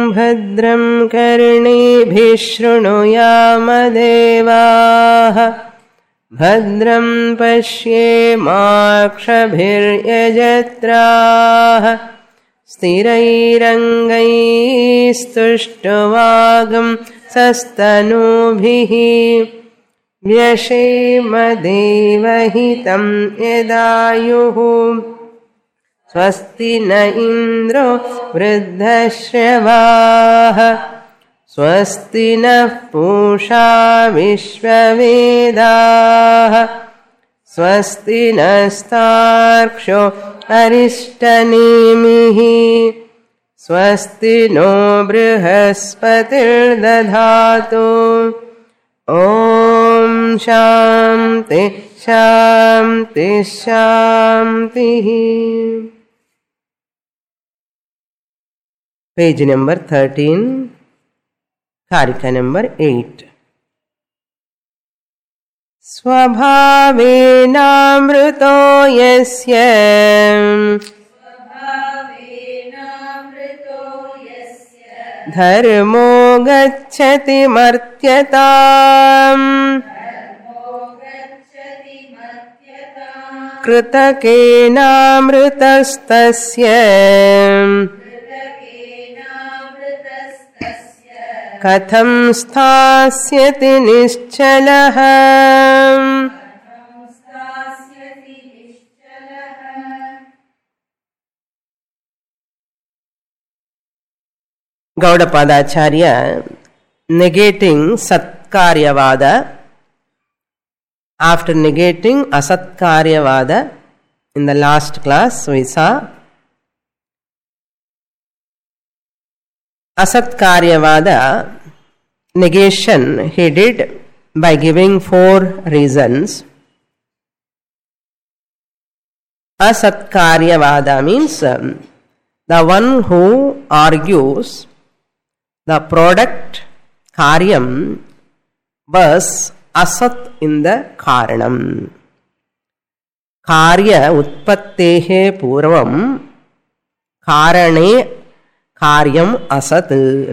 भद्रं कर्णेभिः शृणुयाम देवाः भद्रं पश्येमाक्षभिर्यजत्राः स्थिरैरङ्गैस्तुष्टुवागं सस्तनूभिः व्यशेम देवहितं यदायुः स्वस्ति न इन्द्रो वृद्धश्रवाः स्वस्ति नः पूषा विश्ववेदाः स्वस्ति नस्तार्क्ष्यो अरिष्टनेमिः स्वस्ति नो बृहस्पतिर्दधातु ॐ शान्ति शान्ति शान्तिः. Page number 13, Karika number 8. स्वभावेनामृतो यस्य धर्मो गच्छति मर्त्यताम् कृतकेनामृतस्तस्य कथं स्थास्यति निश्चलः. Gaudapadacharya negating Satkaryavada after negating Asatkaryavada. In the last class we saw Asatkaryavada negation he did by giving 4 reasons. Asatkaryavada means the one who argues the product karyam was asat in the karanam. Karya utpattehe purvam karane karyam asat.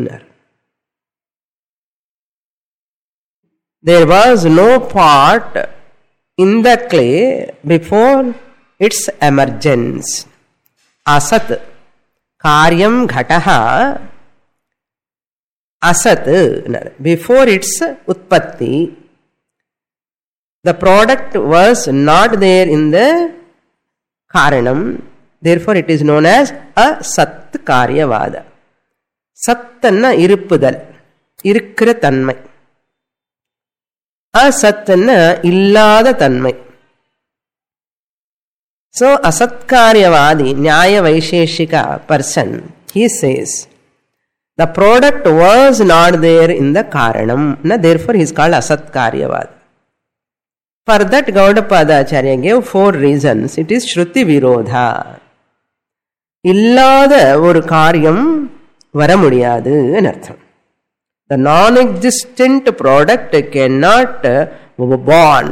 There was no pot in the clay before its emergence. Asat karyam ghataha asat before its utpatti. The product was not there in the karanam, therefore it is known as asat karyavada. Sattanna iruppudal, irukra tanmai. Asattanna illada tanmai. So asatkaryavadi, nyaya vaisheshika person, he says the product was not there in the karanam, therefore he is called asatkaryavada. For that Gaudapadacharya gave 4 reasons. It is Shruti Virodha. Illada oru karyam varamudiyadu enartham. The non-existent product cannot be born.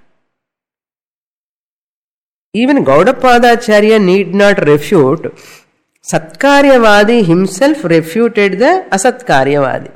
Even Gaudapadacharya need not refute. Satkaryavadi himself refuted the Asatkaryavadi.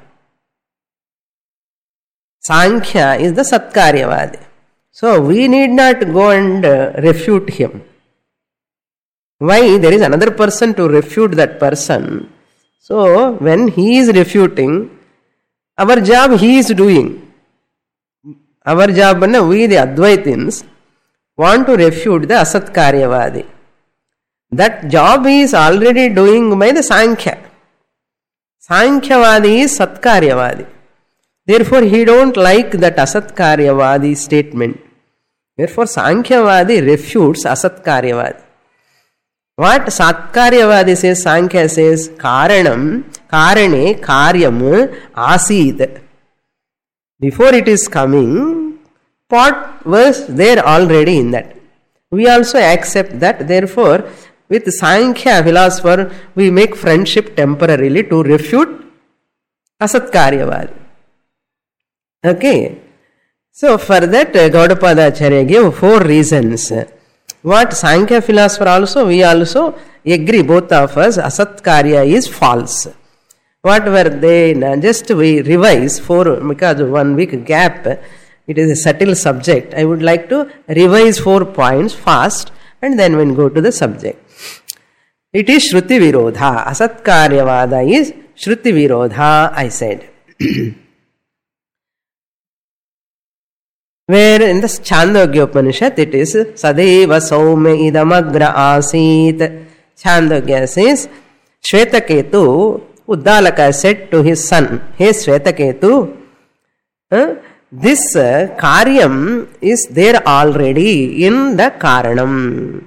Sankhya is the Satkaryavadi. So we need not go and refute him. Why? There is another person to refute that person. So when he is refuting, our job he is doing. Our job, we the Advaitins want to refute the Asatkaryavadi. That job he is already doing by the Sankhya. Sankhyavadi is Satkaryavadi. Therefore he don't like that Asatkaryavadi statement. Therefore Sankhyavadi refutes Asatkaryavadi. What Satkaryavadi says, Sankhya says, Karanam, Karane, Karyam, Asid. Before it is coming, pot was there already in that. We also accept that. Therefore, with Sankhya philosopher, we make friendship temporarily to refute Asatkaryavadi. Okay. So for that Gaudapadacharya gave 4 reasons. What Sankhya philosopher also, we also agree, both of us, Asatkarya is false. What were they? Just we revise because 1 week gap, it is a subtle subject. I would like to revise 4 points fast and then we'll go to the subject. It is Shruti Virodha. Asat Karyavada is Shruti Virodha, I said. Where in the Chandogya Upanishad it is Sadeva Saumya Idamagra Asit. Chandogya says, Shvetaketu, Uddalaka said to his son, Hey Shvetaketu, this Karyam is there already in the Karanam.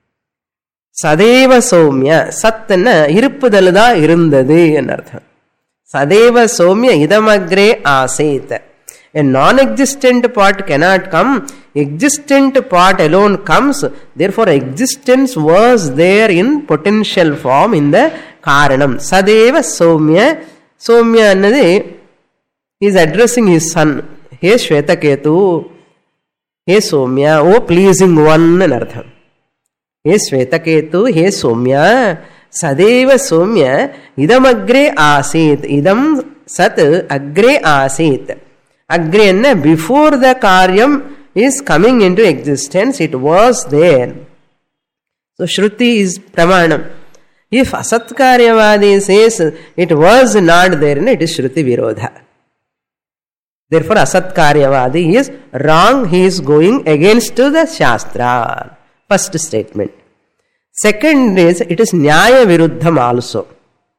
Sadeva Saumya, Satana, Irupudalada Irundadi and Artha. Sadeva Saumya Idamagre Asit. A non-existent part cannot come. Existent part alone comes. Therefore, existence was there in potential form in the Karanam. Sadeva Saumya. Saumya annadi is addressing his son. He Shvetaketu. He Saumya. Oh pleasing one anartham. He Shvetaketu. He Saumya. Sadeva Saumya. Idam agre asit. Idam sat agre asit. Agre, before the Karyam is coming into existence, it was there. So Shruti is Pramanam. If Asat Karyavadi says it was not there, it is Shruti Virodha. Therefore Asat Karyavadi is wrong, he is going against the Shastra. First statement. Second is, it is Nyaya Viruddham also.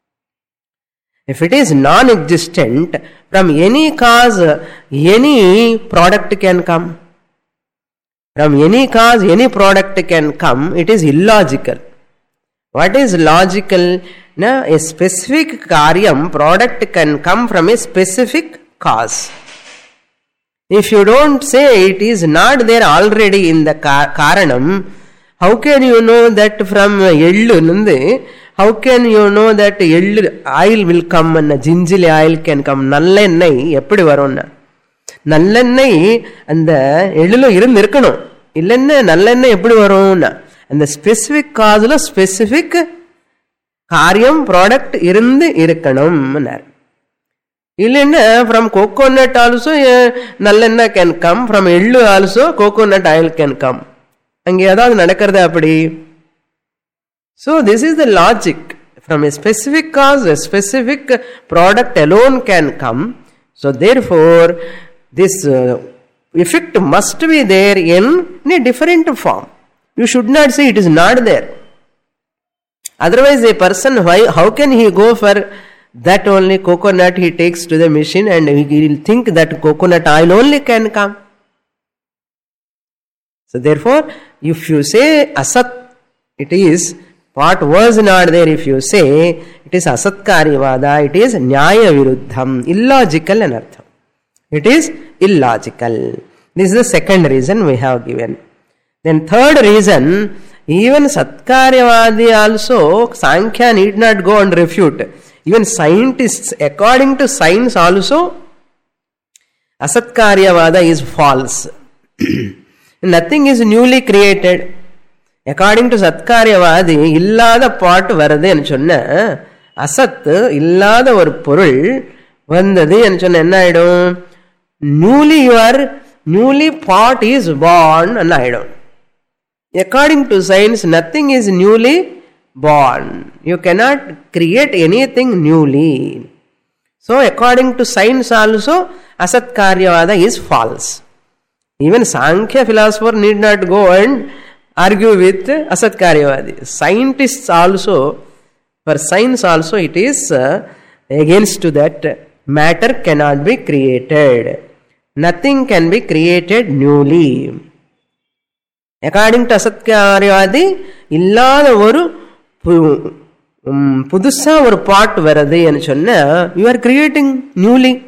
If it is non-existent, from any cause, any product can come. From any cause, any product can come. It is illogical. What is logical? Na, a specific karyam, product can come from a specific cause. If you don't say it is not there already in the Karanam, how can you know that from Yellu? How can you know that oil will come and ginjili oil can come? Nallennai eppadi varonna? Nallennai and the edulu irund irukano. Illenna nallennai eppadi varonna? And the specific cause lo specific karyam product irund irukkanum. Illenna from coconut also nallenna can come. From edlu also coconut oil can come. Ange edavadhu nadakkarudha appadi? So this is the logic. From a specific cause, a specific product alone can come. So therefore, this effect must be there in a different form. You should not say it is not there. Otherwise a person, how can he go for that only coconut he takes to the machine and he will think that coconut oil only can come. So therefore, if you say Asat, it is what was not there. If you say it is Asat Karyavada, it is Nyaya Viruddham, illogical anartham. It is illogical. This is the second reason we have given. Then third reason, even Satkaryavadi also, Sankhya need not go and refute. Even scientists, according to science also, Asatkaryavada is false. Nothing is newly created. According to Satkaryavadi, illada part varade ennu sonna, Asat illada or porul vandadu ennu sonna enna aidum? Newly part is born ennu aidum. According to science, nothing is newly born. You cannot create anything newly. So according to science also, Asat Karyavada is false. Even Sankhya philosopher need not go and argue with Asat Karyavadi. Scientists also, for science also it is against to that. Matter cannot be created. Nothing can be created newly. According to Asat Karyavadi, illada oru pudusa or part varade ennu sonna, you are creating newly.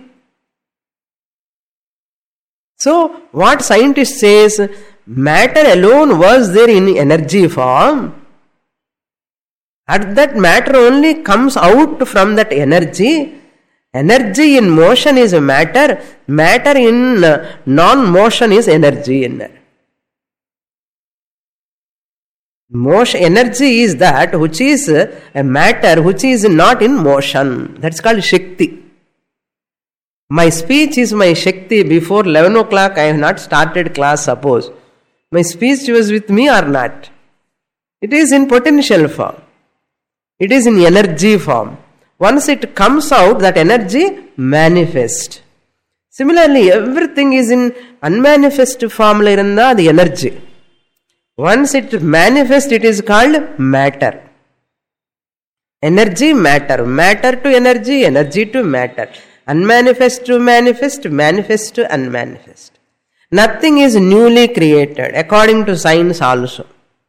So what scientist says, matter alone was there in energy form. At that matter only comes out from that energy. Energy in motion is matter. Matter in non-motion is energy. Motion, energy is that which is a matter which is not in motion. That's called Shakti. My speech is my Shakti. Before 11 o'clock, I have not started class, suppose. My speech was with me or not? It is in potential form. It is in energy form. Once it comes out, that energy manifests. Similarly, everything is in unmanifest form, the energy. Once it manifests, it is called matter. Energy, matter. Matter to energy, energy to matter. Unmanifest to manifest, manifest to unmanifest. Nothing is newly created, according to science also.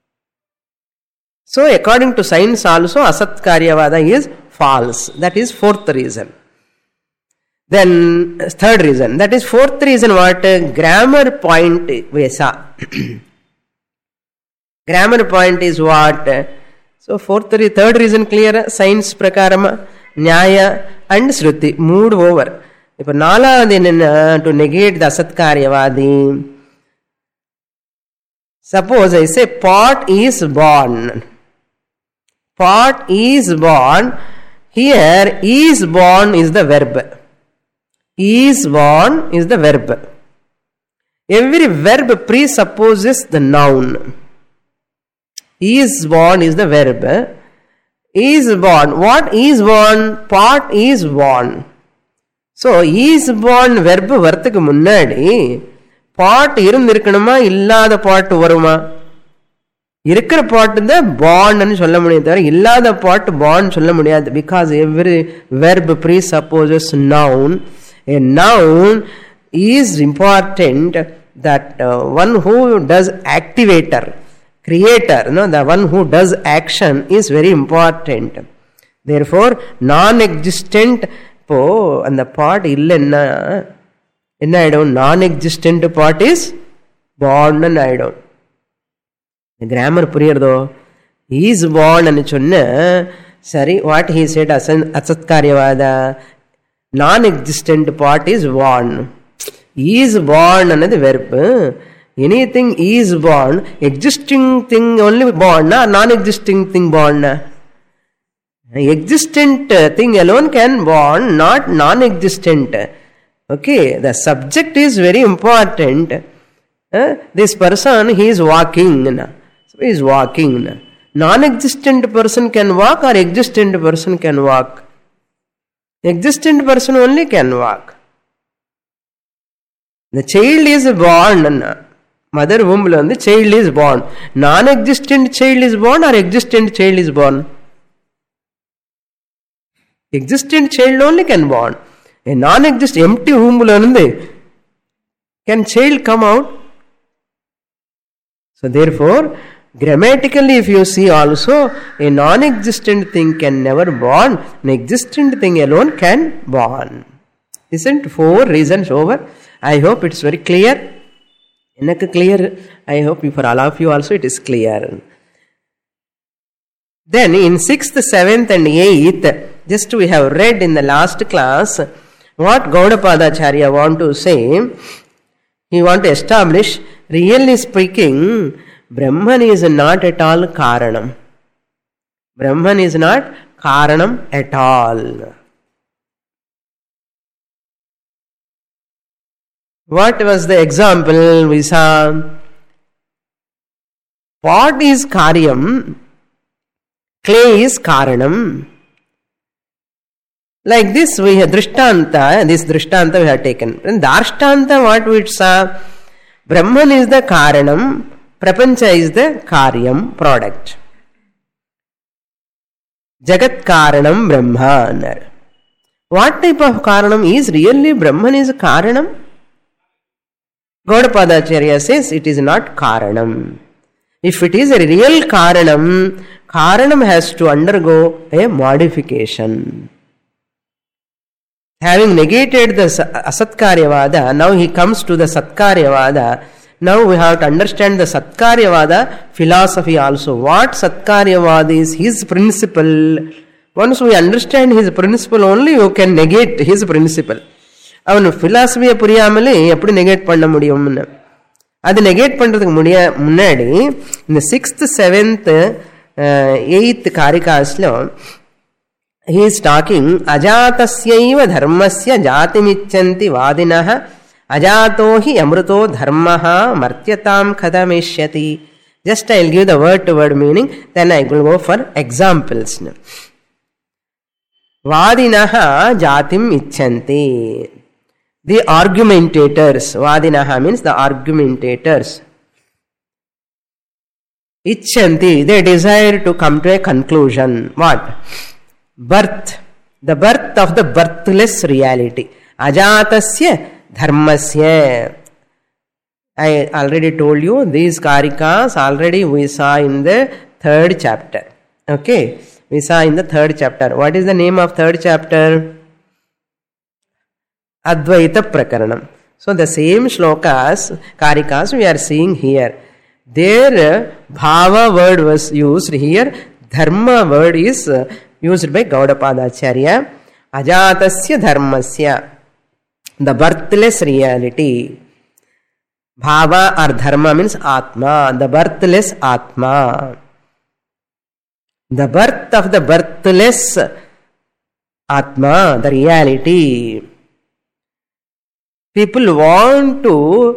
So, according to science also, Asat Karyavada is false. That is fourth reason. Then, third reason. That is fourth reason what? Grammar point Vesa. Grammar point is what? So, third reason clear. Science prakarama, Nyaya and Shruti. Mood over. If Nala then to negate the Asat Karyavadi. Suppose I say pot is born. Pot is born. Here, is born is the verb. Is born is the verb. Every verb presupposes the noun. Is born is the verb. Is born. What is born? Pot is born. So, is born verb varthukku munnadi pot irundirukkanuma illada pot varuma irukra pot the born nu solla mudiyum thara illada pot born solla mudiyadhu because every verb presupposes noun. A noun is important, that one who does activator, creator, the one who does action is very important. Therefore, non-existent and the pot illenna enna aidum, non-existent pot is born and aidum. The grammar puriyardo. Is born and chonna sari, what he said Asat Karyavada, non-existent pot is born. Is born another verb. Anything is born, existing thing only born, non-existing thing born. Existent thing alone can born, not non-existent. Okay, the subject is very important. This person, he is walking. So he is walking. Non-existent person can walk or existent person can walk? Existent person only can walk. The child is born. Mother womb, the child is born. Non-existent child is born or existent child is born? Existent child only can born. A non-existent empty womb, can child come out? So therefore, grammatically if you see also, a non-existent thing can never born, an existent thing alone can born. Isn't 4 reasons over? I hope it's very clear. Enakku clear. I hope for all of you also it is clear. Then in 6th, 7th and 8th, just we have read in the last class what Gaudapadacharya want to say. He want to establish, really speaking, Brahman is not at all Karanam. Brahman is not Karanam at all. What was the example we saw? Pot is Karyam, clay is Karanam. Like this we have Drishtanta, this Drishtanta we have taken. And Darshtanta what we saw? Brahman is the Karanam, Prapancha is the Karyam, product. Jagat Karanam Brahma. What type of Karanam is really Brahman is Karanam? Gaudapadacharya says it is not Karanam. If it is a real Karanam, Karanam has to undergo a modification. Having negated the Asatkaryavada, now he comes to the Satkaryavada. Now we have to understand the Satkaryavada philosophy also. What Satkaryavada is, his principle. Once we understand his principle only, you can negate his principle. அவன் பிலாசபியை புரியாமலே எப்படி negate பண்ண முடியும்னு அது negate பண்றதுக்கு முன்னாடி இந்த 6th 7th 8th காரிகாஸ்ல he is talking ajatasya dharmasya jatimicchanti vadinah ajato hi amruto dharmaha martyatam khadamishyati. Just I will give the word to word meaning, then I will go for examples. Vadinah jatim icchanti, the argumentators. Vadinah means the argumentators. Icchanti, they desire to come to a conclusion. What? Birth, the birth of the birthless reality. Ajatasya dharmasya. I already told you these karikas already we saw in the 3rd chapter. Okay, we saw in the 3rd chapter. What is the name of 3rd chapter? Advaita Prakaranam. So the same shlokas, karikas we are seeing here. There bhava word was used, here dharma word is used by Gaudapada Acharya. Ajatasya dharmasya, the birthless reality. Bhava or dharma means Atma, the birthless Atma. The birth of the birthless Atma, the reality. People want to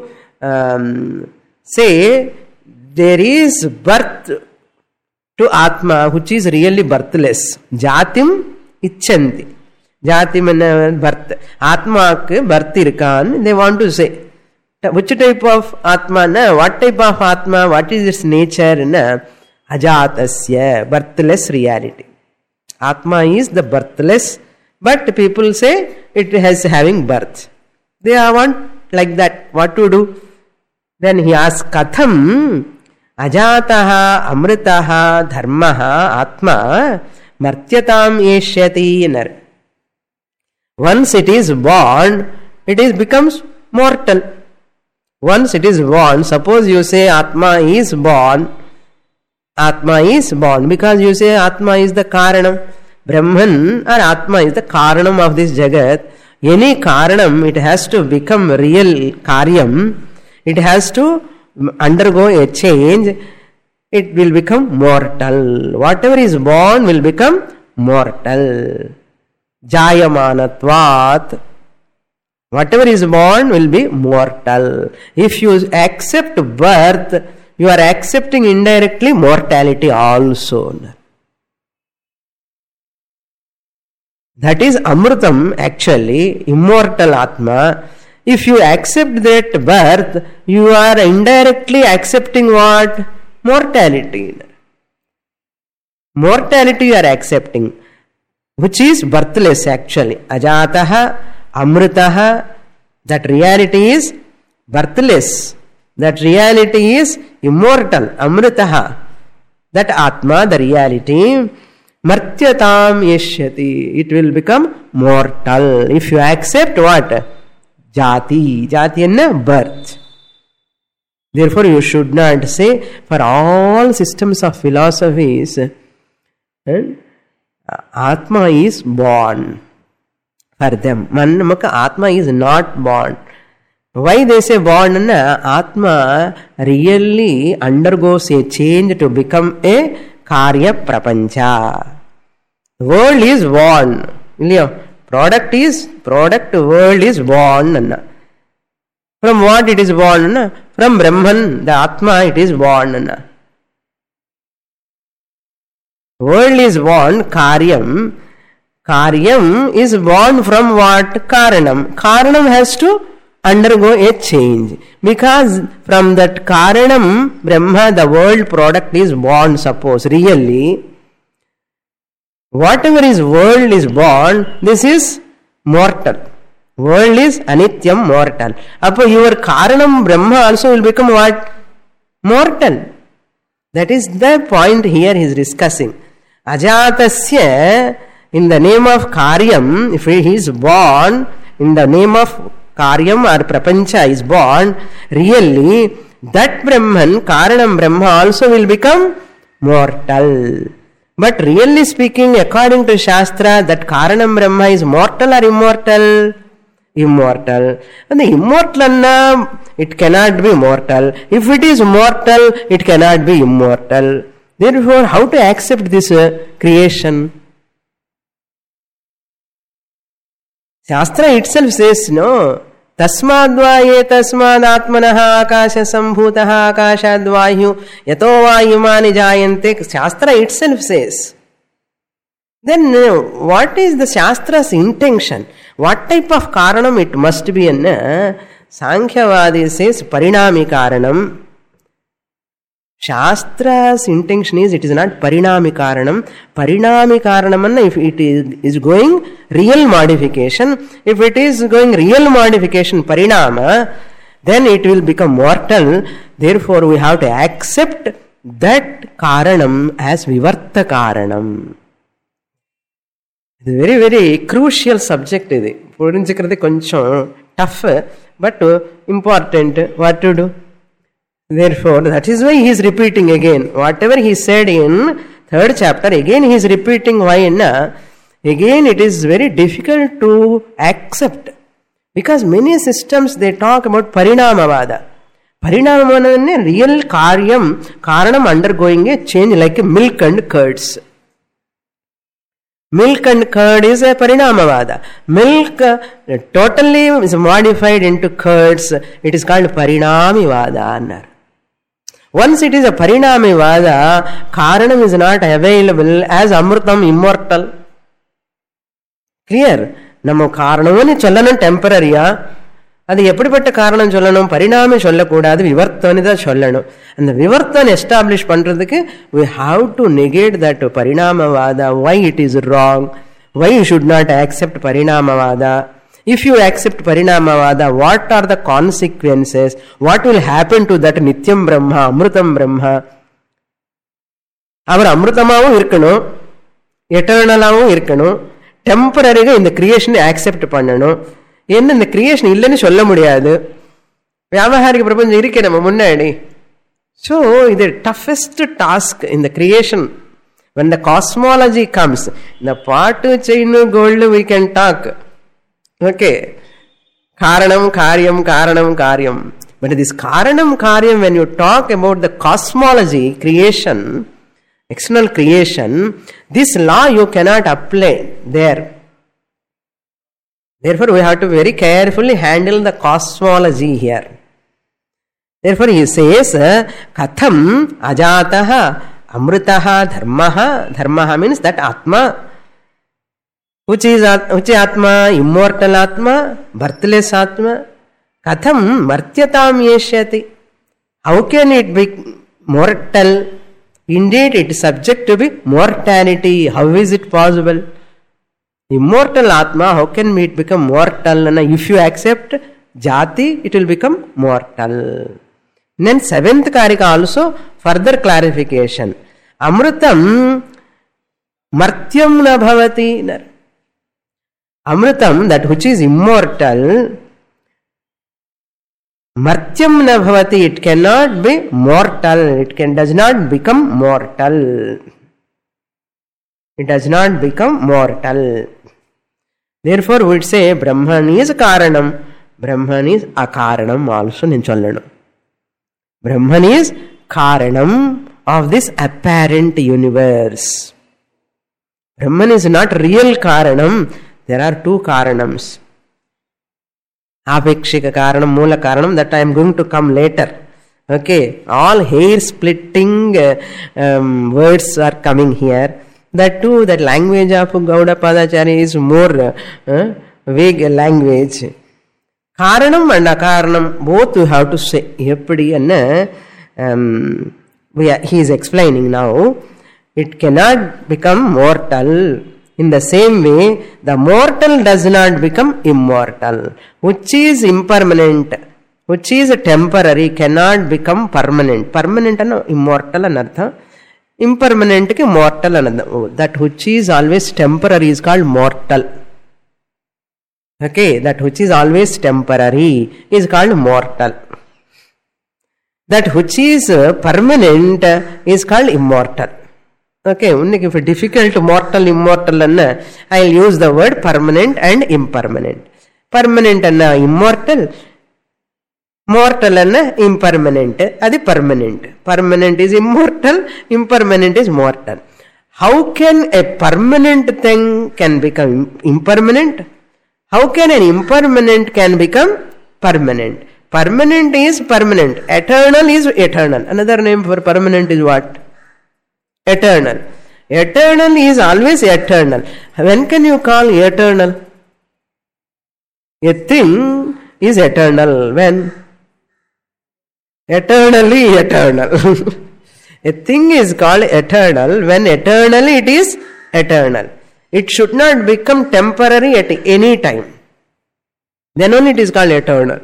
say there is birth to Atma which is really birthless. Jatim icchanti. Jatim and birth. Atma ku birth irkan, they want to say. Which type of Atma? Na? What type of Atma? What is its nature? Na? Ajatasya, birthless reality. Atma is the birthless, but people say it has having birth. They want like that. What to do? Then he asks, Katham ajataha amritaha dharmaha atma martyatam yeshyati. Once it is born, it is becomes mortal. Once it is born, suppose you say Atma is born because you say Atma is the Karanam. Brahman or Atma is the Karanam of this Jagat. Any Karanam, it has to become real Karyam. It has to undergo a change. It will become mortal. Whatever is born will become mortal. Jayamanatvat. Whatever is born will be mortal. If you accept birth, you are accepting indirectly mortality also. That is Amrutam, actually, immortal Atma. If you accept that birth, you are indirectly accepting what? Mortality. Mortality you are accepting, which is birthless actually. Ajataha, Amritaha, that reality is birthless. That reality is immortal. Amritaha, that Atma, the reality, martyatam yeshyati, it will become mortal. If you accept what? Jati. Jati and birth. Therefore you should not say, for all systems of philosophies, Atma is born. For them, Atma is not born. Why they say born? Atma really undergoes a change to become a Karya Prapancha. World is born. Product, world is born. From what it is born? From Brahman, the Atma, it is born. World is born, Karyam. Karyam is born from what? Karanam. Karanam has to undergo a change. Because from that Karanam, Brahma, the world product is born, suppose, really. Whatever is world is born, this is mortal. World is anityam, mortal. Upon your Karanam, Brahma also will become what? Mortal. That is the point here he is discussing. Ajatasya, in the name of Karyam, if he is born, in the name of Karyam or Prapancha is born, really, that Brahman, Karanam Brahma also will become mortal. But really speaking, according to Shastra, that Karanam Brahma is mortal or immortal? immortal. And the immortal, it cannot be mortal. If it is mortal, it cannot be immortal. Therefore, how to accept this creation? Shastra itself says, no, tasmadvaye tasmadatmanaha akasha sambhutaha akashadvayu yato vayumani jayante. Shastra itself says. Then what is the Shastra's intention? What type of karanam it must be? Sankhyavadi says parinami karanam. Shastra's intention is it is not parinami karanam. Parinami karanam, if it is going real modification, if it is going real modification parinama, then it will become mortal. Therefore we have to accept that karanam as vivarta karanam. It's a very, very crucial subject. It's tough, but important. What to do? Therefore, that is why he is repeating again. Whatever he said in 3rd chapter, again he is repeating. Why? Again, it is very difficult to accept. Because many systems, they talk about parinamavada. Parinamavada, real karanam undergoing a change like milk and curds. Milk and curd is a parinamavada. Milk totally is modified into curds. It is called parinamivada. Once it is a parinamivada, karanam is not available as amrutam immortal. Clear? Namma karanamani sollana temporary-ya. அது எப்படிப்பட்ட காரணம் சொல்லணும்? பரிணாமி சொல்லக்கூடாது, விவர்த்தனை தான் சொல்லணும். அந்த விவர்த்தனை establish பண்றதுக்கு we have to negate that parinamavada. Why it is wrong? Why you should not accept parinamavada? If you accept parinamavada, what are the consequences? What will happen to that nityam brahma, amrutam brahma? அவர் அமிர்தமாகவும் இருக்கணும், எட்டர்னலாகவும் இருக்கணும், டெம்பரரிగా இந்த கிரியேஷனை accept பண்ணணும். என்ன இந்த creation இல்லைன்னு சொல்ல முடியாது. வியாபகாரிக பிரபஞ்சம் இருக்கே நம்ம முன்னாடி. ஸோ இது டஃபஸ்ட் டாஸ்க் இந்த creation. when the cosmology comes, இந்த பாட்டு chain gold we can talk. Okay, காரணம் காரியம் காரணம் காரியம். But this காரணம் காரியம், when you talk about the cosmology, creation, external creation, this law you cannot apply there. Therefore, we have to very carefully handle the cosmology here. Therefore, he says, Katham ajataha amritaha dharmaha. Dharmaha means that Atma. Which is Atma? Immortal Atma, birthless Atma. Katham martyatam yeshyati. How can it be mortal? Indeed, it is subject to be mortality. How is it possible? Immortal Atma, how can it become mortal? If you accept Jati, it will become mortal. Then 7th Karika also further clarification. Amrutam martyam na bhavati. Amrutam, that which is immortal, martyam na bhavati, it cannot be mortal. It does not become mortal. It does not become mortal. Therefore, we would say Brahman is Karanam, Brahman is Akaranam also. Brahman is Karanam of this apparent universe. Brahman is not real Karanam. There are 2 Karanams. Apekshika Karanam, Moola Karanam, that I am going to come later. Okay, all hair splitting words are coming here. That too, that language of Gauda Padacharya is more vague language. Karanam and Akaranam, both you have to say. He is explaining now. It cannot become mortal. In the same way, the mortal does not become immortal. Which is impermanent, which is temporary, cannot become permanent. Permanent and immortal anartha. Impermanent ke mortal another. That which is always temporary is called mortal. Okay, that which is always temporary is called mortal. That which is permanent is called immortal. Okay, only if difficult mortal, immortal, I will use the word permanent and impermanent. Permanent anna immortal, mortal anna impermanent. Adi permanent. Permanent is immortal, impermanent is mortal. How can a permanent thing can become impermanent? How can an impermanent can become permanent? Permanent is permanent. Eternal is eternal. Another name for permanent is what? Eternal. Eternal is always eternal. When can you call eternal? A thing is eternal when? Eternally eternal. A thing is called eternal when eternally it is eternal. It should not become temporary at any time. Then only it is called eternal.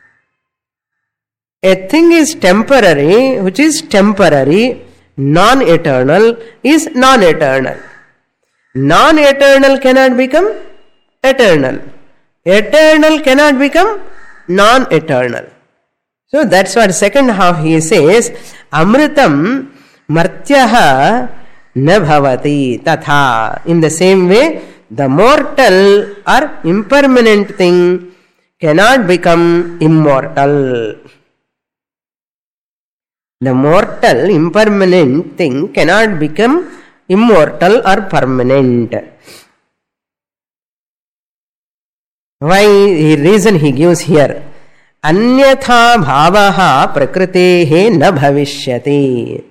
A thing is temporary, which is temporary. Non-eternal is non-eternal. Non-eternal cannot become eternal. Eternal cannot become non-eternal. So that's what second half he says, Amritam martyaha na bhavati tatha. In the same way, the mortal or impermanent thing cannot become immortal. The mortal, impermanent thing cannot become immortal or permanent. Why? The reason he gives here. Anyatha bhavaha prakritehe na bhavishyati.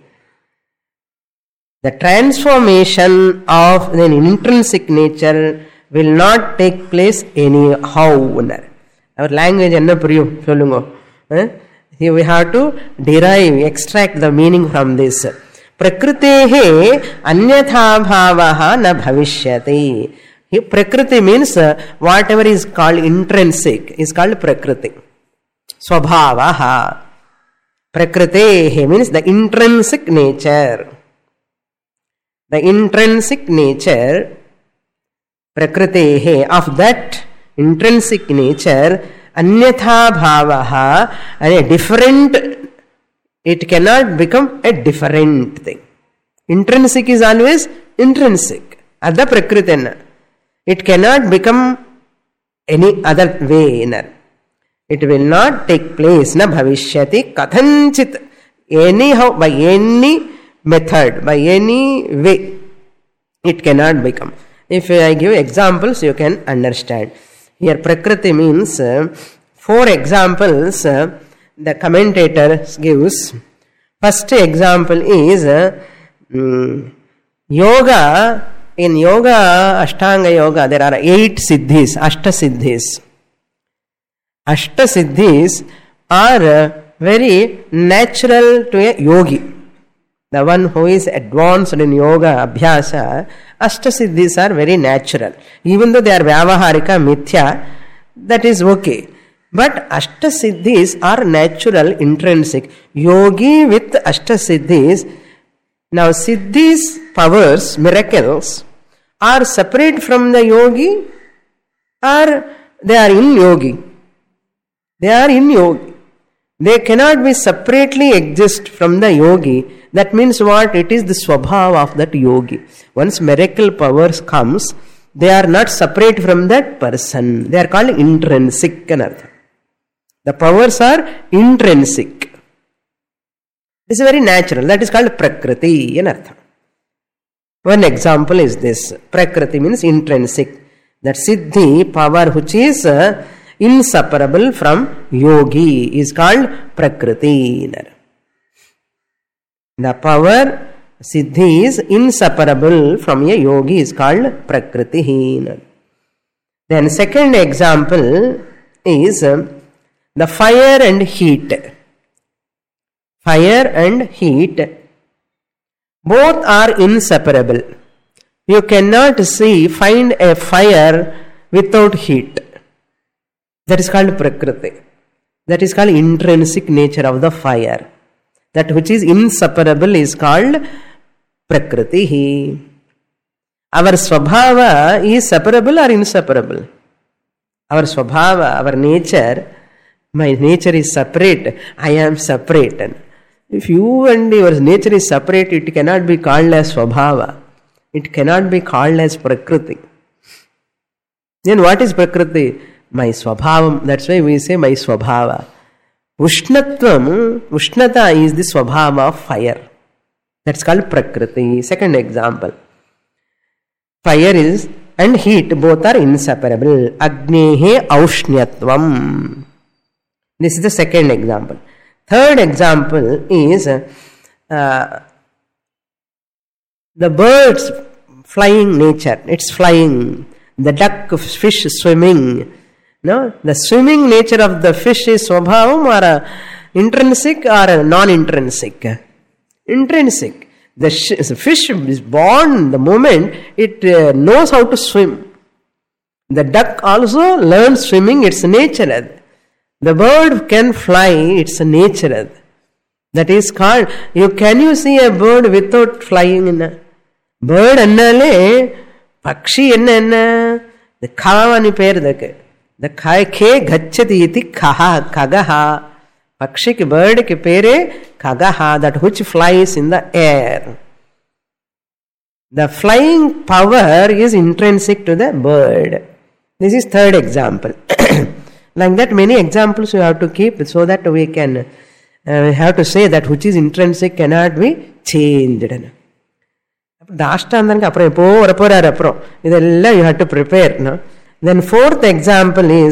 The transformation of an intrinsic nature will not take place anyhow. Our language enna puriyum sollungo. Here we have to derive, extract the meaning from this. Prakritehe anyatha bhavaha na bhavishyati. Prakriti means whatever is called intrinsic is called prakriti. Swabhavaha. Prakritehe means the intrinsic nature. The intrinsic nature, prakritehe, of that intrinsic nature, anyatha bhavaha, and a different, it cannot become a different thing. Intrinsic is always intrinsic. Adha prakritena. It cannot become any other way. It will not take place. Na bhavishyati kathanchit. Anyhow, by any method, by any way, it cannot become. If I give examples, you can understand. Here Prakriti means 4 examples the commentator gives. First example is yoga. In yoga, Ashtanga yoga, there are 8 siddhis, Ashta siddhis. Ashta siddhis are very natural to a yogi. The one who is advanced in yoga, abhyasa, Ashta siddhis are very natural. Even though they are vyavaharika, mithya, that is okay. But Ashta siddhis are natural, intrinsic. Yogi with Ashta siddhis. Now siddhis, powers, miracles are separate from the yogi or they are in yogi. They are in yogi. They cannot be separately exist from the yogi. That means what? It is the swabhava of that yogi. Once miracle powers comes, they are not separate from that person. They are called intrinsic. The powers are intrinsic. It is very natural. That is called prakriti. One example is this. Prakriti means intrinsic. That siddhi, power which is inseparable from yogi, is called prakriti. The power siddhi is inseparable from a yogi is called prakriti. Then second example is the fire and heat. Fire and heat, both are inseparable. You cannot find a fire without heat. That is called prakriti. That is called intrinsic nature of the fire. That which is inseparable is called prakriti. Our swabhava is separable or inseparable? Our swabhava, our nature, my nature is separate, I am separate. If you and your nature is separate, it cannot be called as swabhava. It cannot be called as prakriti. Then what is prakriti? my swabhavam. That's why we say my swabhava. Ushnatvam, Ushnata is the swabhava of fire. That's called Prakriti. Second example. Fire is and heat both are inseparable. Agnehe aushnyatvam. This is the second example. Third example is the bird's flying nature. It's flying. The duck, fish swimming. No, the swimming nature of the fish is swabhavam or intrinsic or non-intrinsic? Intrinsic. The fish is born the moment it knows how to swim. The duck also learns swimming, it's nature. The bird can fly, it's nature. That is called, can you see a bird without flying? Bird annale, pakshi enna, the kavani per the kai ke gachati iti kaha, kagaha. Pakshi ke bird ke pere kagaha, that which flies in the air. The flying power is intrinsic to the bird. This is third example. Like that, many examples you have to keep so that we can have to say that which is intrinsic cannot be changed. You have to prepare. No? Then fourth example is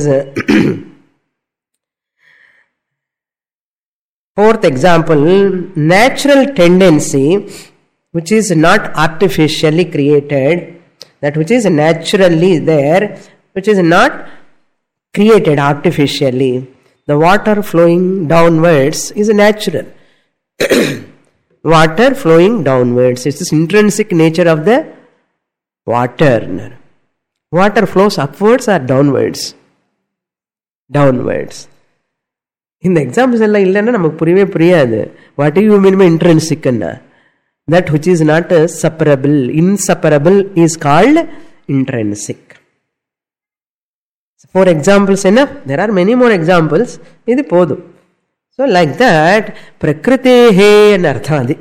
natural tendency which is not artificially created, that which is naturally there, which is not created artificially. The water flowing downwards is natural. Water flowing downwards. It's this intrinsic nature of the water. Water flows upwards or downwards? Downwards. In the examples, what do you mean by intrinsic? That which is not separable. Inseparable is called intrinsic. For examples enough. There are many more examples. So like that, prakritehe and arthadi.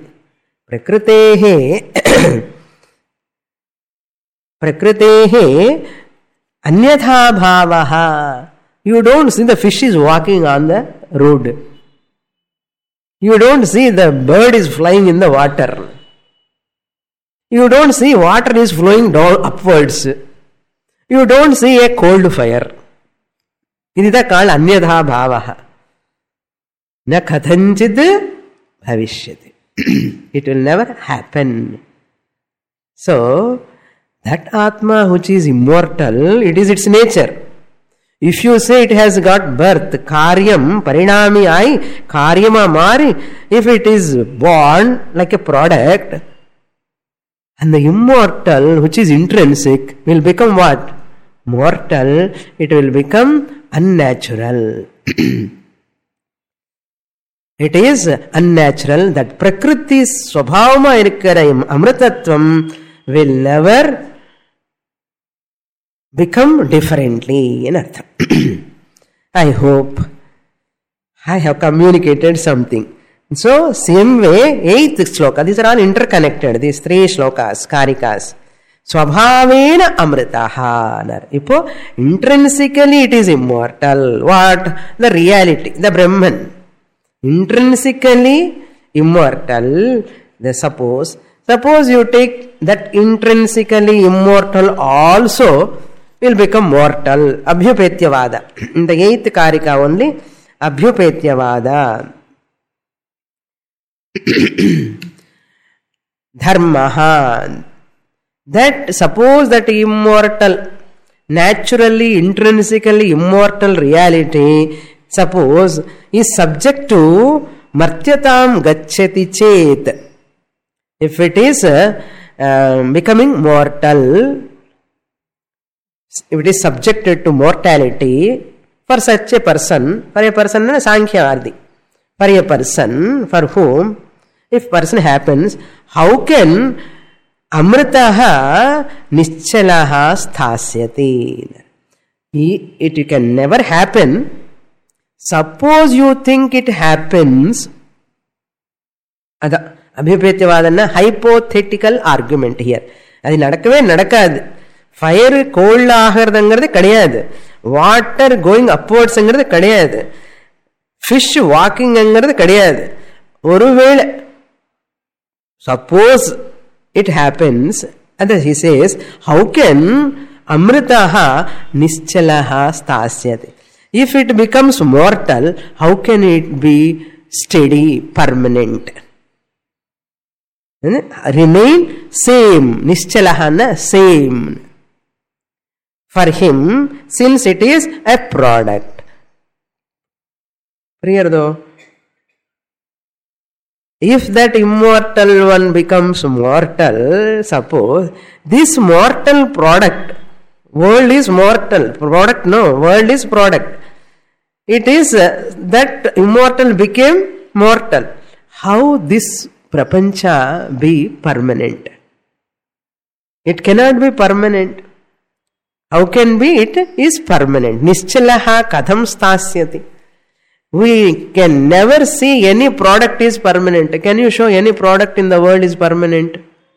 Prakritehe anyatha bhavaha. You don't see the fish is walking on the road. You don't see the bird is flying in the water. You don't see water is flowing down upwards. You don't see a cold fire. This is called anyatha bhavaha. Na kathanchid bhavishyati. It will never happen. So, that Atma which is immortal, it is its nature. If you say it has got birth, karyam, parinami ai, karyama mari, if it is born like a product, and the immortal which is intrinsic will become what? Mortal, it will become unnatural. It is unnatural that Prakriti's swabhavama irukkiற amritattvam will never become differently. I hope I have communicated something. So, same way, 8th shloka, these are all interconnected, these 3 shlokas, karikas. Swabhavena amritaha. Ipo, intrinsically it is immortal. What? The reality, the Brahman. Intrinsically immortal. Suppose you take that intrinsically immortal also will become mortal. Abhyupetyavada. In the 8th karika only, Abhyupetyavada. Dharmaha. That suppose that immortal, naturally, intrinsically immortal reality, suppose is subject to martyatam gacchati chet. If it is becoming mortal, if it is subjected to mortality, for such a person, Sankhya, for a person for whom, if person happens, how can amritaha nischalaha sthasyati? It can never happen. Suppose you think it happens, Abhyupetyavadana hypothetical argument here. அது நடக்கவே நடக்காது. Fire gold ஆகிறதுங்கிறது கிடையாது. Water going அப்வர்ட்ஸ்ங்கிறது கிடையாது. Fish வாக்கிங்கிறது கிடையாது. ஒருவேளை suppose it happens, அது he says, how can amritaha nischalaha stasyati? If it becomes mortal, how can it be steady, permanent? Remain same. Nischalaha na same. For him, since it is a product. Clear though? If that immortal one becomes mortal, suppose this mortal product, world is mortal, product no, world is product. It is that immortal became mortal. How this prapancha be permanent? It cannot be permanent. How can be? It is permanent. Nischalaha katham stasyati. We can never see any product is permanent. Can you show any product in the world is permanent?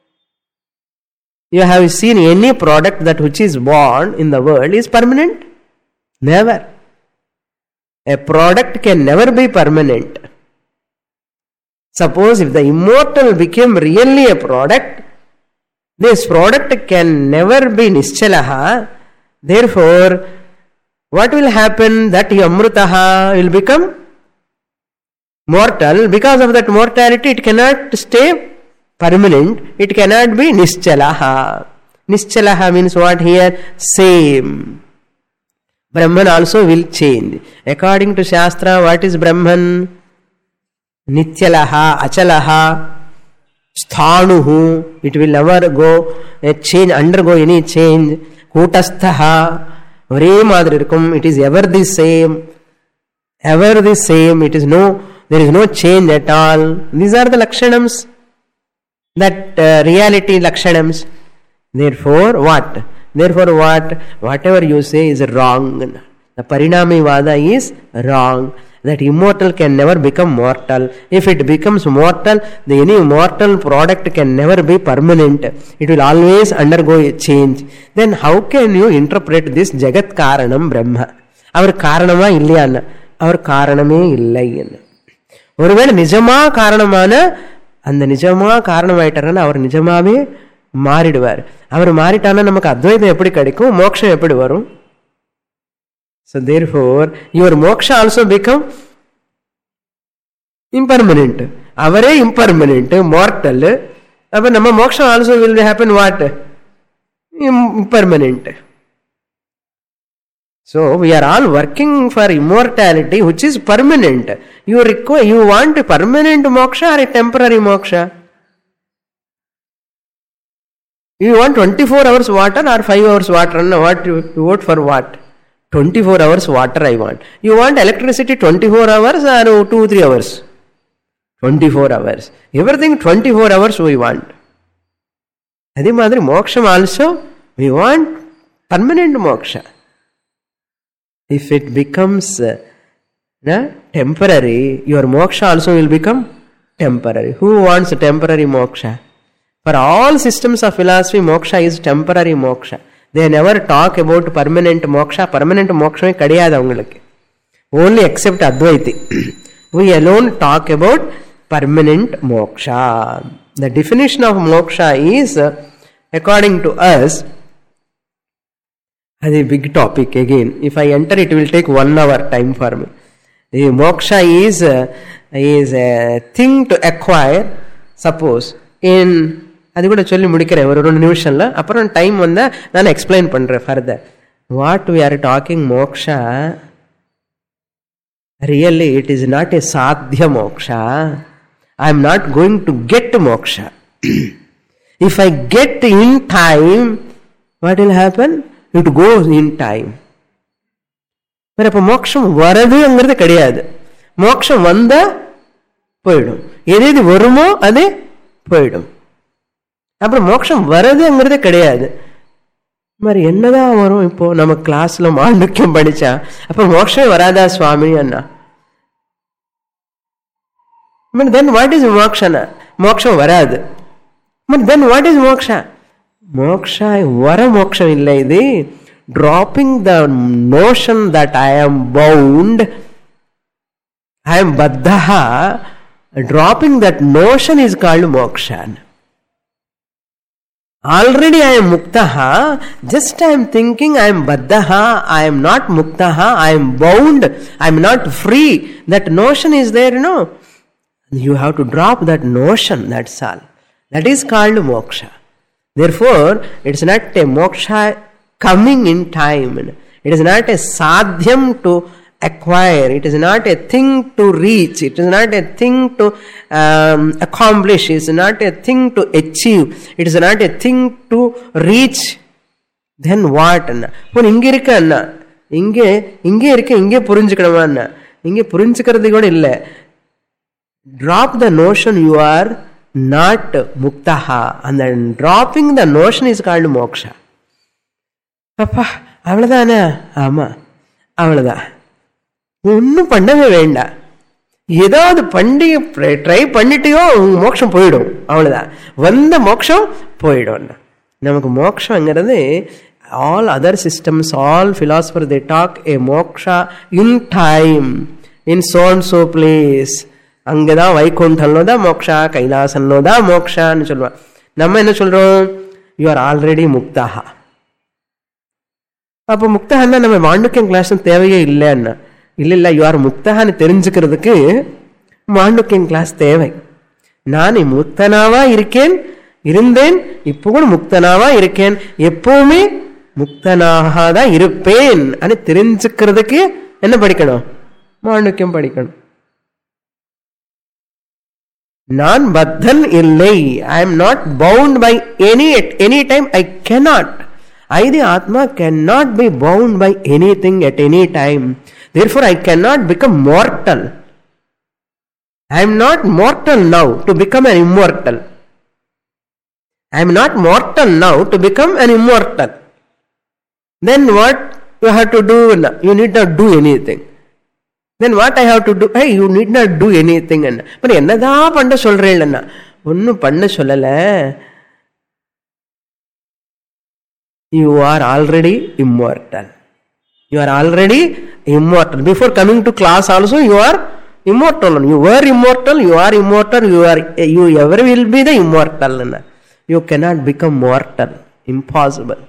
You have seen any product that which is born in the world is permanent? Never. A product can never be permanent. Suppose if the immortal became really a product, this product can never be nischalaha. Therefore, what will happen? That amrutaha will become mortal. Because of that mortality, it cannot stay permanent. It cannot be nischalaha. Nischalaha means what here? Same. Brahman also will change. According to Shastra, what is Brahman? Nityalaha, achalaha, sthanuhu. It will never go change, undergo any change. Kutasthaha. ஒரே மாதிரி இருக்கும். It is ever the same. Ever the same. It is there is no change at all. These are the lakshanams. That reality lakshanams. Therefore what? Whatever you say is wrong. The Parinamivada is wrong. That immortal can never become mortal. If it becomes mortal, any mortal product can never be permanent. It will always undergo a change. Then how can you interpret this Jagat Karanam Brahma? Our Karanama illana. Our Karaname illayana. ஒருவேளை நிஜமா காரணமான அந்த நிஜமா காரணமாயிட்டாருன்னா அவர் நிஜமாவே மாறிடுவார். அவர் மாறிட்டானா நமக்கு அத்வைதம் எப்படி கிடைக்கும்? மோட்சம் எப்படி வரும்? So therefore, your moksha also become impermanent. Avare impermanent, mortal. Appa nama moksha also will happen what? Impermanent. So we are all working for immortality, which is permanent. You want a permanent moksha or a temporary moksha? You want 24 hours water or 5 hours water? What you vote for what? 24 hours water I want. You want electricity 24 hours or 2-3 hours? 24 hours. Everything 24 hours we want. Adhi madri moksham also we want permanent moksha. If it becomes temporary, your moksha also will become temporary. Who wants temporary moksha? For all systems of philosophy, moksha is temporary moksha. They never talk about permanent moksha. Permanent moksha kadiyadu avangalukku. Only except Advaiti. We alone talk about permanent moksha. The definition of moksha is, according to us, that's a big topic again. If I enter, it will take 1 hour time for me. The moksha is a thing to acquire. Suppose in அது கூட சொல்லி முடிக்கிறேன் ஒரு 2 நிமிஷம்ல. அப்புறம் time வந்தா நான் explain பண்றேன் further. What we are talking moksha, really it is not a சாத்திய moksha. I am not going to get moksha. If I get in time, what will happen? It goes in time. அப்ப மோட்சம் வரதுங்கிறது கிடையாது. மோட்சம் வந்தா போயிடும். எது வருமோ அது போயிடும். அப்புறம் மோட்சம் வரதுங்கிறதே கிடையாது. மாதிரி என்னதான் வரும்? இப்போ நம்ம கிளாஸ்ல மாண்டூக்கியம் படிச்சா அப்ப மோட்சமே வராதா சுவாமி அண்ணா? தென் வாட் இஸ் மோக்ஷனா? மோட்சம் வராது. Then what is moksha? Moksha வர மோட்சம் இல்லை. இது dropping the notion that I am bound, I am baddha, dropping that notion is called moksha. Already I am muktaha, just I am thinking I am baddha, I am not muktaha, I am bound, I am not free. That notion is there, You have to drop that notion, that's all. That is called moksha. Therefore, it is not a moksha coming in time. It is not a sadhyam to acquire. It is not a thing to reach. It is not a thing to accomplish. It is not a thing to achieve. It is not a thing to reach. Then what? Inge irukka anna. Inge irukka inge purinjikkanuma anna. Inge purinjikkiradhu kuda illa. Drop the notion you are not muktaha, and then dropping the notion is called moksha. Papa, avladana? Ama, avlada. ஒன்னும் பண்ணவே வேண்டாம். ஏதாவது பண்டிகை try பண்ணிட்டியோ மோட்சம் போயிடும். அவ்வளவுதான். வந்த மோட்சம் போயிடும். நமக்கு மோட்சங்கிறது all other systems, all philosophers, they talk a moksha in time, in so and so place. அங்கதான் வைகுண்டம்ல தான் மோக்ஷா, கைலாசம்ல தான் மோக்ஷான்னு சொல்லுவான். நம்ம என்ன சொல்றோம்? யூ ஆர் ஆல்ரெடி முக்தஹா. அப்போ முக்தஹான்னா நம்ம மாண்டூக்கியம் கிளாஸ் தேவையே இல்லைன்னா, இல்ல யூ ஆர் முக்தஹான்னு தெரிஞ்சுக்கிறதுக்கு மாண்டூக்கியம் கிளாஸ் தேவை. நான் முக்தனாவா இருந்தேன், இப்போ கூட முக்தனாவா இருக்கேன், எப்பவுமே முக்தனாக தான் இருப்பேன் అని தெரிஞ்சுக்கிறதுக்கு என்ன படிக்கணும்? மாண்டூக்கியம் படிக்கணும். நான் பத்தன் இல்லை. I am not bound by any time. I cannot. I, the Atma, cannot be bound by anything at any time. Therefore, I cannot become mortal. I am not mortal now to become an immortal. I am not mortal now to become an immortal. Then what you have to do? You need not do anything. Then what I have to do? Hey, you need not do anything. But என்னதான் பண்ண சொல்றேன்னா, ஒன்னும் பண்ண சொல்லல. You are already immortal. You are already immortal. Before coming to class also you are immortal. You were immortal, you are immortal, you ever will be the immortal. You cannot become mortal. Impossible.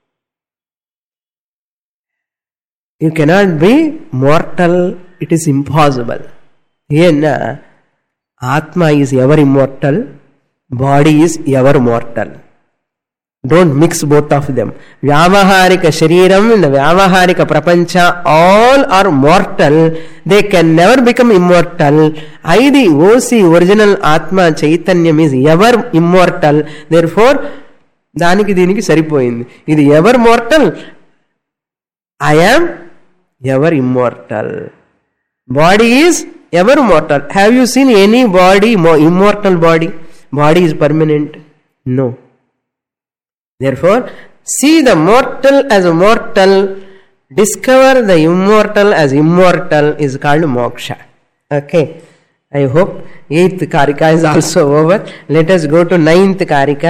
You cannot be mortal. It is impossible. Yenna Atma is ever immortal, body is ever mortal. Don't mix both of them. Vyavaharika shariram and the Vyavaharika prapancha all are mortal. They can never become immortal. I, the OC original Atma Chaitanyam, is ever immortal. Therefore, daniki diniki saripoyindi. Idi ever mortal. I am ever immortal. Body is ever mortal. Have you seen any body, immortal body? Body is permanent. No. Therefore, see the mortal as mortal, discover the immortal as immortal is called moksha. Okay. I hope 8th karika is also over. Let us go to 9th karika.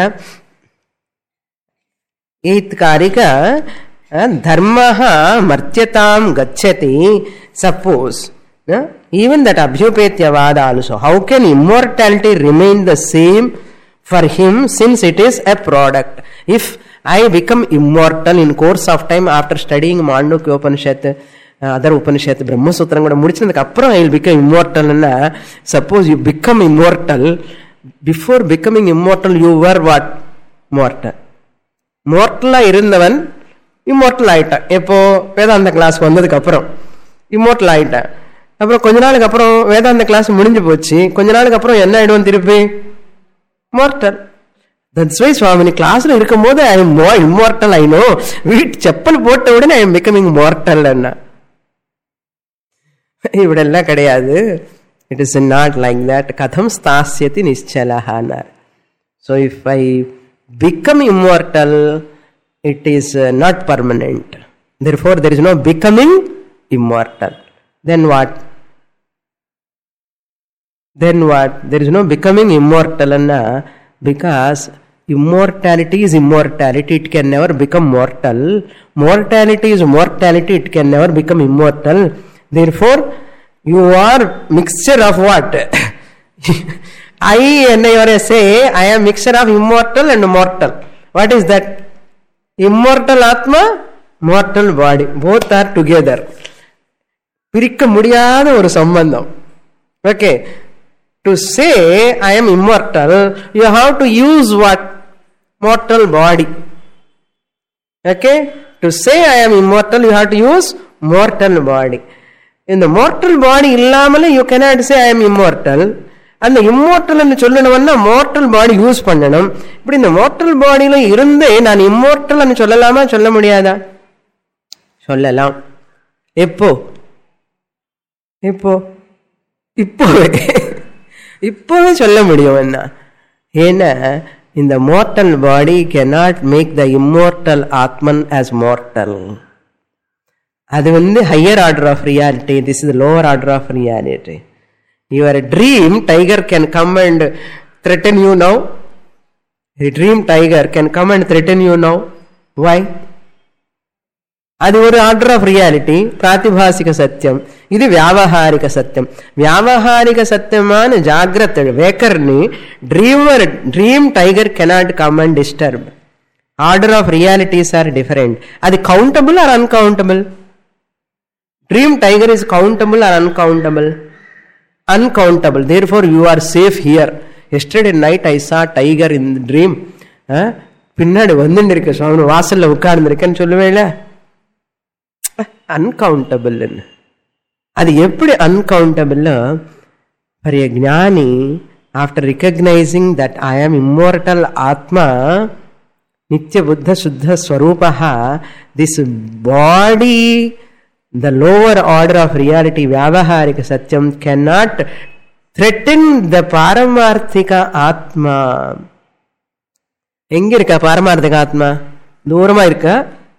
8th karika, dharmaha martyatam gacchati. Suppose, even that abhyupetyavada also, how can immortality remain the same for him, since it is a product? If I become immortal in course of time after studying Mandukya Upanishad, other Upanishad, Brahma Sutra kuda mudichadukku appuram I will become immortal na. Suppose you become immortal, before becoming immortal you were what? Mortal. Mortal ah irundavan immortal ஆயிட்டா. எப்போ? வேதாந்த class வந்ததுக்கு அப்புறம் immortal ஆயிட்டா. அப்புறம் கொஞ்ச நாளுக்கு அப்புறம் வேதாந்த கிளாஸ் முடிஞ்சு போச்சு. கொஞ்ச நாளுக்கு அப்புறம் என்ன ஆயிடுவோம்? திருப்பி மார்டல். That's why Swamini கிளாஸ்ல இருக்கும் போது I am more immortal. I know. வீட்டு செப்பல் போட்ட உடனே I am becoming mortal. இப்படியெல்லாம் கிடையாது. It is not like that. Katham stasyati nischalaha. So if I become immortal, it is not permanent. Therefore, there is no becoming immortal. Then what? There is no becoming immortal, because Immortality is immortality. It can never become mortal. Mortality is mortality. It can never become immortal. Therefore, you are mixture of what? I say, I am mixture of immortal and mortal. What is that? Immortal Atma, mortal body. Both are together. பிரிக்க முடியாத ஒரு சம்பந்தம். Okay. To say I am immortal, you have to use what? Mortal body. Okay. To say I am immortal, you have to use mortal body. In the mortal body இல்லாமலே you cannot say I am immortal. அந்த immortal என்று சொல்லணும்னா mortal பாடி use பண்ணணும். இப்படி இந்த mortal பாடியில இருந்து நான் இம்மோர்டல் என்று சொல்லலாமா, சொல்ல முடியாதா? சொல்லலாம். எப்போ? இப்போவே சொல்ல முடியும். என்ன? ஏன்னா இந்த mortal body cannot make the immortal Atman as mortal. அது higher order of reality. This is the lower order of reality. Your dream tiger can come and threaten you now. A dream tiger can come and threaten you now. Why? அது ஒரு order of reality, பிராத்திபாசிக சத்தியம். இது வியாவகாரிக சத்தியம். வியாவகாரிக சத்தியமான ஜாகிரத் வேக்கர்னி dream tiger cannot come and disturb. Order of realities are different. அது countable or uncountable? Dream tiger is countable or uncountable? Uncountable. Therefore you are safe here. Yesterday night I saw tiger in the dream. பின்னாடி வந்துருக்கு சுவாமி, வாசல்ல உட்கார்ந்துருக்கேன்னு சொல்லுவேல. Uncountable. அது எப்படி uncountable? For a ஞானி, after recognizing that I am immortal Atma, Nitya Buddha Shuddha Swarupaha, this body, the lower order of reality, Vyavaharika Satyam, cannot threaten the Paramarthika Atma. எங்க இருக்கா பாரமார்த்திக ஆத்மா? தூரமா இருக்கா?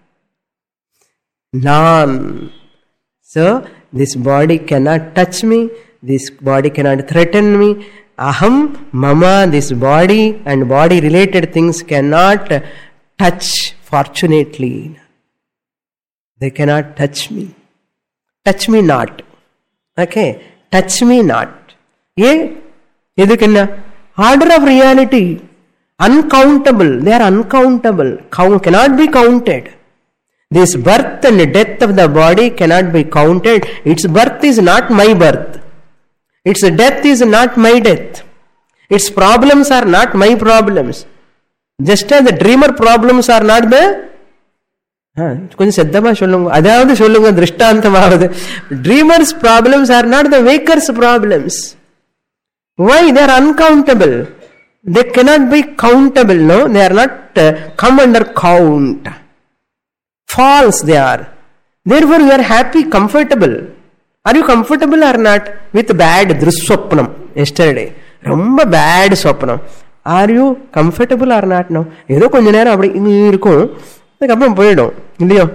None. So this body cannot touch me, this body cannot threaten me. Aham, mama, this body and body related things cannot touch, fortunately. They cannot touch me. Touch me not. Okay, touch me not. எதுக்குன்னா order of reality, uncountable. They are uncountable. Cannot be counted. This birth and death of the body cannot be counted. Its birth is not my birth. Its death is not my death. Its problems are not my problems. Just as the dreamer problems are not the... கொஞ்சம் சத்தமா சொல்லுங்க, அதாவது சொல்லுங்க திருஷ்டாந்தமாவது. Dreamer's problems are not the waker's problems. Why? They are uncountable. They cannot be countable. No, they are not come under count. False they are. Therefore you are happy, comfortable. Are you comfortable or not with bad druswapnam yesterday? ரொம்ப bad swapnam. Are you comfortable or not now? ஏதோ கொஞ்ச நேரம் அப்படி இருக்கும், அதுக்கப்புறம் போயிடும் இல்லையோ?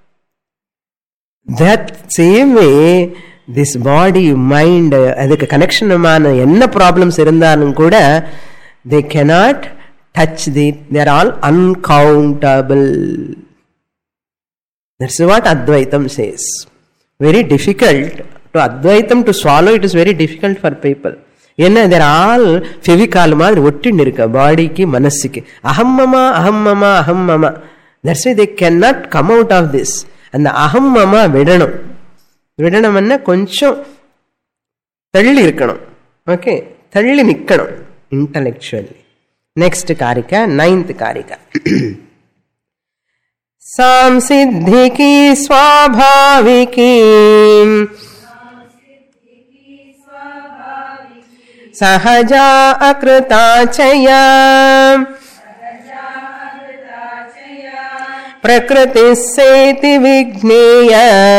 That same way this body, mind, அதுக்கு கனெக்ஷனமான என்ன ப்ராப்ளம்ஸ் இருந்தாலும் கூட they cannot touch they are all uncountable. That's what Advaitam says. Very difficult to Advaitam to swallow. It is very difficult for people. Yenna they are all fevicol மாதிரி ஒட்டின்னு இருக்க பாடிக்கு மனசுக்கு. அகம் மமா அகம் மமா அகம் மமா. That's why they cannot come out of this. அந்த அகம் மமா விடணும். விடணும்னா கொஞ்சம் தள்ளி இருக்கணும். ஓகே, தள்ளி நிற்கணும் intellectually. Next karika, 9th karika. सांसिद्धिकी स्वाभाविकी सहजा अकृताचया प्रकृतिस्सेति विज्ञेय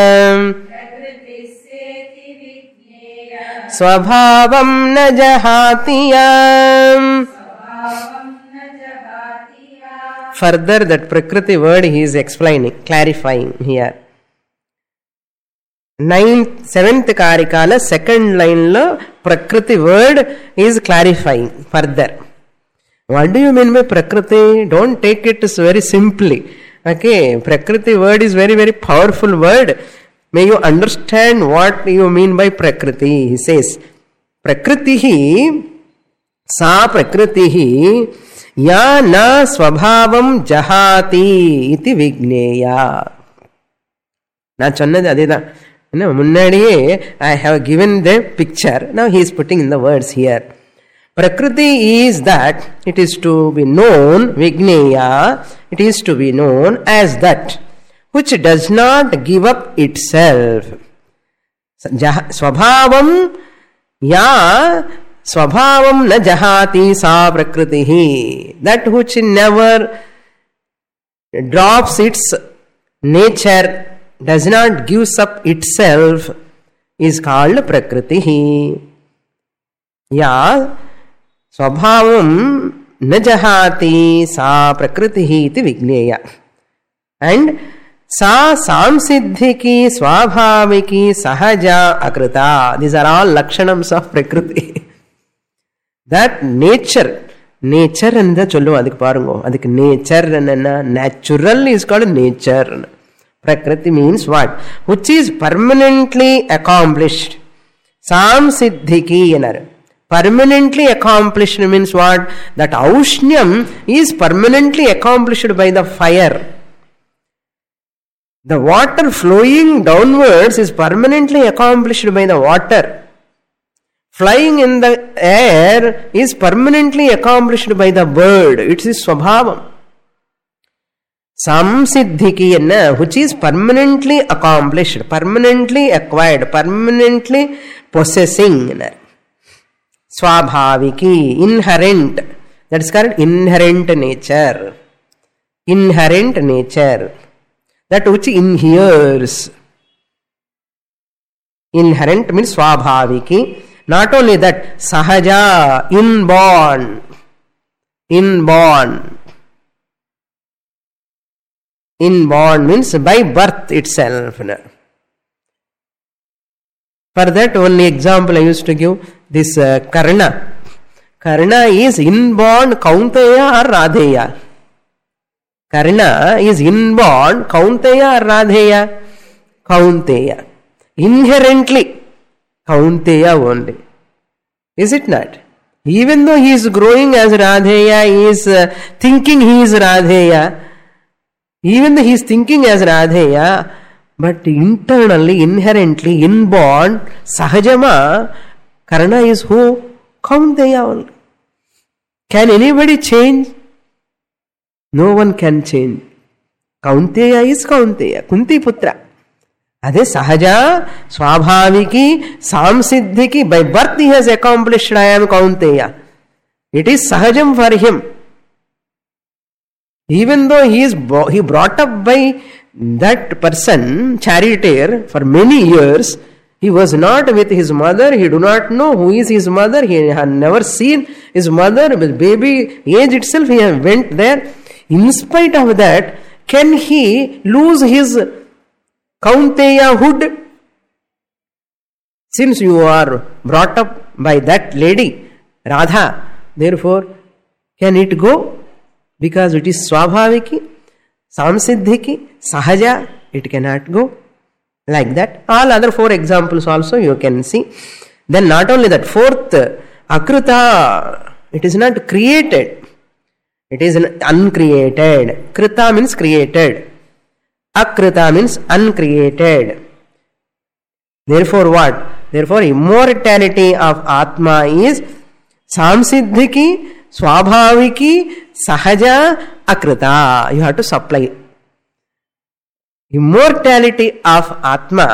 स्वभावं न जहातियम्. Further, that Prakriti word he is explaining, clarifying here. 7th karikala second line lo Prakriti word is clarifying further. What do you mean by Prakriti? Don't take it very simply. Okay, Prakriti word is very, very powerful word. May you understand what you mean by Prakriti. He says, Prakritihi, sa Prakritihi, ya na swabhavam jahati iti vigneya. நான் சொன்னது அதேதான். முன்னாடியே I have given the picture. Now he is putting in the words here. Prakriti is that it is to be known, vigneya, it is to be known as that which does not give up itself. Swabhavam ya swabhavam na jahati sa prakritihi. That which never drops its nature, does not gives up itself, is called Prakritihi. Ya swabhavam na jahati sa Prakritihi iti vigneya. And sa samsiddhiki swabhaviki sahaja akrita. These are all lakshanams of Prakriti. That nature and the chollu adhik parungo. Adhik nature and natural is called nature. Prakriti means what? Which is permanently accomplished. Samsiddhiki enar. Permanently accomplished means what? That aushnyam is permanently accomplished by the fire. The water flowing downwards is permanently accomplished by the water. Flying in the air is permanently accomplished by the bird. It is swabhavam. Samsiddhiki, which is permanently accomplished, permanently acquired, permanently possessing. Swabhaviki, inherent. That is called inherent nature. Inherent nature. That which inheres. Inherent means swabhaviki. Not only that, sahaja, inborn. Inborn. Inborn means by birth itself. For that only example I used to give, this Karna. Karna is inborn Kaunteya or Radheya. Karna is inborn Kaunteya or Radheya? Kaunteya. Inherently Kaunteya only. Is it not? Even though he is growing as Radheya, he is thinking he is Radheya. Even though he is thinking as Radheya, but internally, inherently, inborn, Sahajama, Karna is who? Kaunteya only. Can anybody change? No one can change. Kaunteya is Kaunteya, Kunti Putra. Ade Sahaja, Swabhaviki, Samsiddhiki, by birth he has accomplished I am Kaunteya. It is Sahajam for him. Even though he brought up by that person, charioteer, for many years, he was not with his mother, he do not know who is his mother, he had never seen his mother, with baby age itself he went there. In spite of that, can he lose his Kaunteya hood? Since you are brought up by that lady, Radha, therefore, can it go? Because it is Swabhaviki, Samsiddhiki, Sahaja, it cannot go. Like that. All other four examples also you can see. Then not only that, fourth, Akrita, it is not created. It is uncreated. Krita means created. Akrita means uncreated. Therefore what? Therefore immortality of Atma is Samsiddhiki, Swabhaviki, Sahaja, Akrita. You have to supply. Immortality of Atma,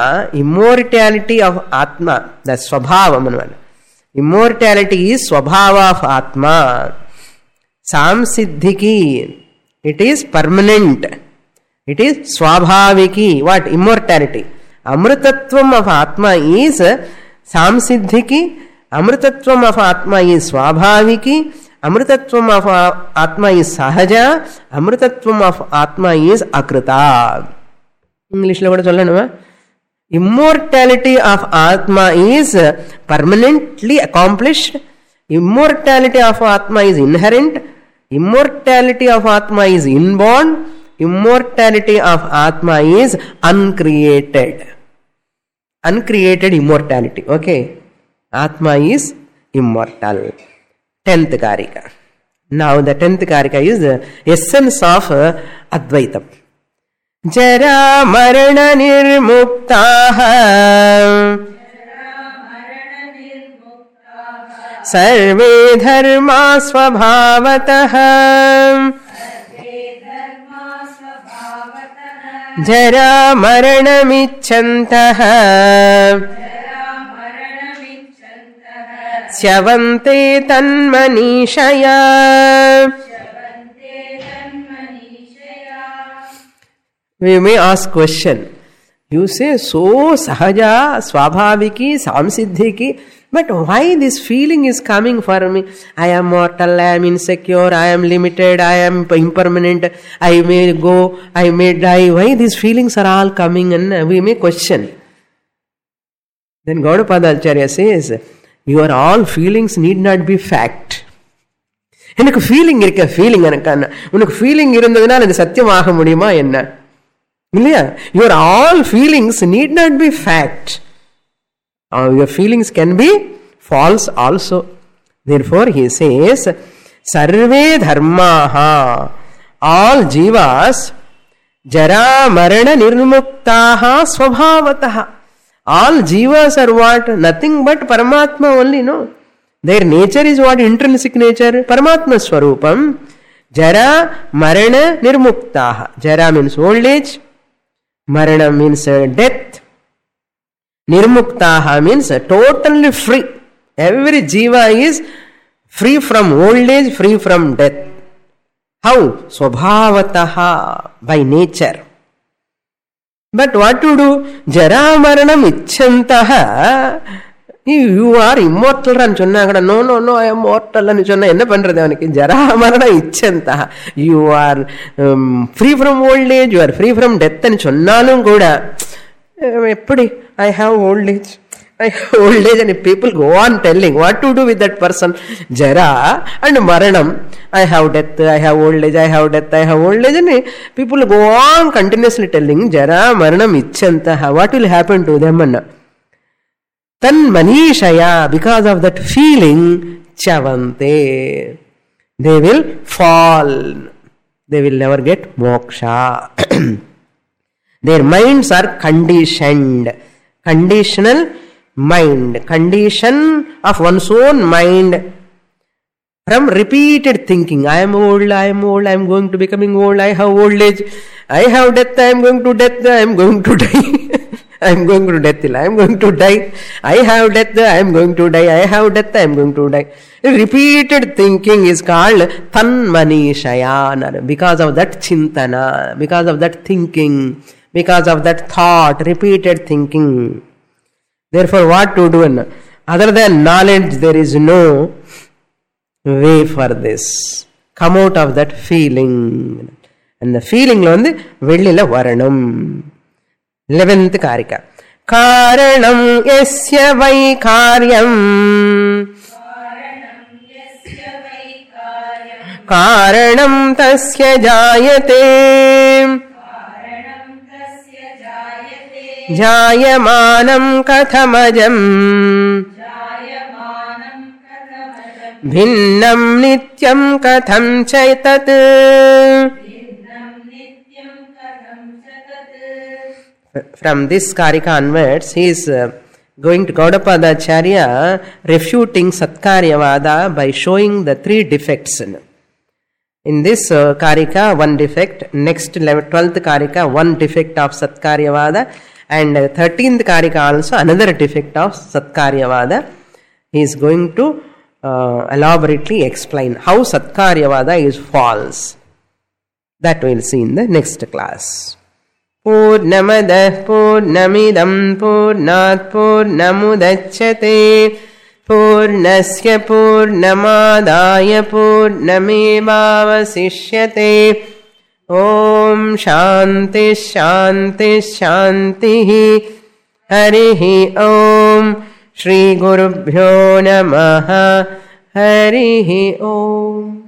that's Swabhava. Immortality is Swabhava of Atma. Samsiddhiki, it is permanent. It is Swabhaviki. What? Immortality. Amritatvam of Atma is Samsiddhiki. Amritatvam of Atma is Swabhaviki. Amritatvam of Atma is Sahaja. Amritatvam of Atma is Akrita. English lo kuda sollanuma. Immortality of Atma is permanently accomplished. Immortality of Atma is inherent. Immortality of Atma is inborn. Immortality of Atma is uncreated. Uncreated immortality. Okay. Atma is immortal. 10th Karika. Now the 10th Karika is the essence of Advaitam. Jara marana nirmuktaha sarve dharma svabhavataha jara marana michantaha Syavante tanmanishaya. We may ask question. You say so sahaja, swabhaviki, samsiddhiki, but why this feeling is coming for me? I am mortal, I am insecure, I am limited, I am impermanent, I may go, I may die. Why these feelings are all coming? And we may question. Then Gaudapada Acharya says, your all feelings need not be fact. எனக்கு feeling இருக்க feeling எனக்கு உனக்கு feeling இருந்ததுனால அது சத்தியமாக முடியுமா என்ன இல்லையா? Your all feelings need not be fact. Your feelings can be false also. Therefore he says சர்வே தர்மாஹ, ஆல் ஜீவாஸ் ஜரா மரண நிர்முக்தாஹ ஸ்வபாவதஹ. All jivas are what? Nothing but Paramatma only, no? Their nature is what? Intrinsic nature. Paramatma Swarupam. Jara Marana Nirmuktaha. Jara means old age. Marana means death. Nirmuktaha means totally free. Every jiva is free from old age, free from death. How? Swabhavataha, by nature. But what to do? Jara maranam icchantaha. You are immortal and chonna. No, I am mortal and chonna. Enna pandrathu avaniki? Jara marana icchantaha. You are free from old age, you are free from death and chonnalum kuda. Eppadi? I have old age. I have old age, and people go on telling what to do with that person. Jara and maranam. I have death, I have old age, I have death, I have old age, and people go on continuously telling Jara maranam icchantaha. What will happen to them? Tan manishaya, because of that feeling, chavante, they will fall. They will never get moksha. Their minds are conditioned. Conditional mind. Condition of one's own mind from repeated thinking. I am old, I am old, I am going to becoming old, I have old age, I have death, I am going to death, I am going to die. I am going to death, I am going to die. I have death, I am going to die. I have death, I am going to die. Repeated thinking is called tanmanishaya. Because of that chintana, because of that thinking, because of that thought, repeated thinking. Therefore, what to do? Other than knowledge, there is no way for this. Come out of that feeling. And the feeling lo vandu vellila varanam. 11th Karika. Karanam yasya vai karyam. Karanam tasya jayate. Jayamanam kathamajam. Bhinnam nityam katham chaitat. From this Karika onwards, he is going to Gaudapada Acharya refuting Satkaryavada by showing the 3 defects. In this Karika, 1 defect. Next 12th Karika, 1 defect of Satkaryavada. And 13th Karika also another defect of Satkaryavada. He is going to elaborately explain how Satkaryavada is false. That we will see in the next class. Purnamadah Purnamidam Purnat Purnamudachyate Purnasya Purnamadaya Purnamevavasishyate. Om Shanti Shanti Shanti. Harihi Om. Shri Gurubhyo Namaha. Harihi Om.